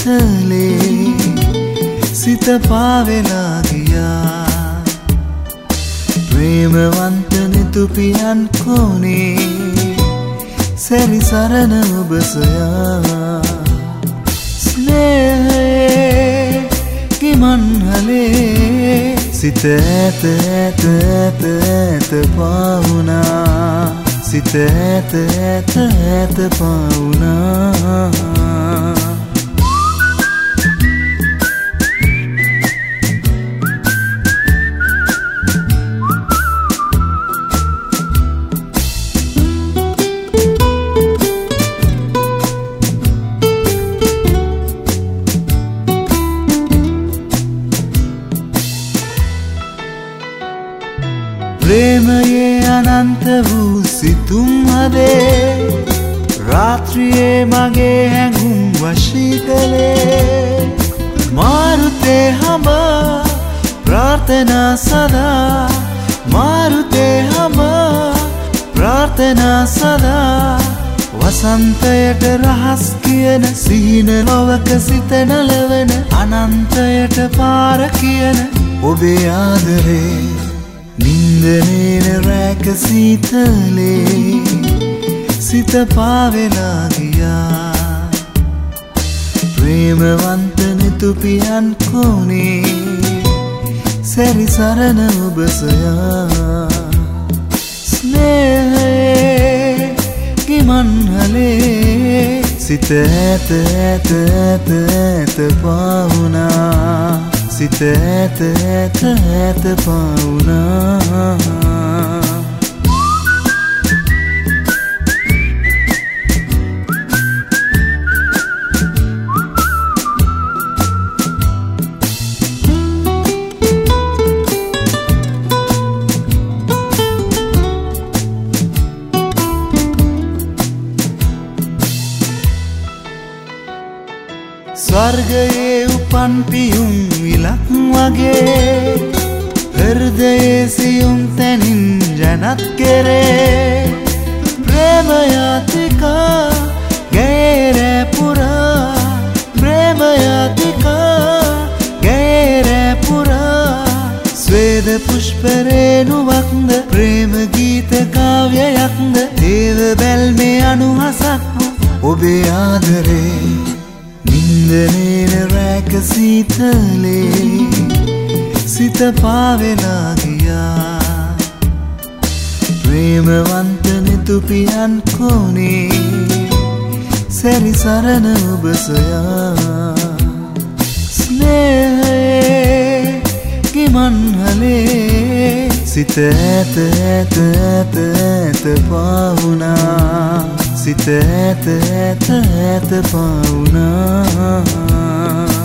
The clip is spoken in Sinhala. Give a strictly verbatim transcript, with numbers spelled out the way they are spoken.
සීතලේ සිත පාවෙලා ගියා ප්‍රේමවන්ත නිතුපියන් කොනේ සැරිසරන ඔබ සොයා ස්නේහයේ කිමන්හලේ සිත ඇත ඇත ඇත ඇත පාවුනා සිත ඇත ඇත ඇත පාවුනා ප්‍රේමයේ අනන්ත වූ සිතුම් හදේ රාත්‍රියේ මගේ හැඟුම් වශී කළේ මාරුතේ හඹ ප්‍රාර්ථනා සදා මාරුතේ හඹ ප්‍රාර්ථනා සදා වසන්තයට රහස් කියන සිහින ලොවක සිත නලවන අනන්තයට පාර කියන ඔබේ ආදරේ නින්දනේන රැක සීතලේ සිත පාවෙලා ගියා ප්‍රේමවන්ත නිතුපියන් කොනේ සැරිසරන ඔබ සොයා ස්නේහයේ කිමන්හලේ සිත ඇත ඇත ඇත ඇත පාවුනා සිත ඇත ඇත ඇත පාවුනා ස්වර්ගයේ උපන් පියුම් විලක් වගේ හෘදයේ සියුම් තැනින් ජනත් කෙරේ ප්‍රේමයාතිකා ගෑරෑ පුරා ප්‍රේමයාතිකා ගෑරෑ පුරා ස්වේද පුෂ්පරේනුවක්ද ප්‍රේම ගීත කාව්‍යයක්ද දේව බැල්මේ අනුහසක් ඔබේ ආදරේ නින්දනේන රැක සීතලේ සිත පාවෙලා ගියා ප්‍රේමවන්ත නිතුපියන් කොනේ සැරිසරන ඔබ සොයා ස්නේහයේ කිමන්හලේ සිත ඇත ඇත ඇත ඇත පාවුනා සිත ඇත ඇත ඇත පාවුනා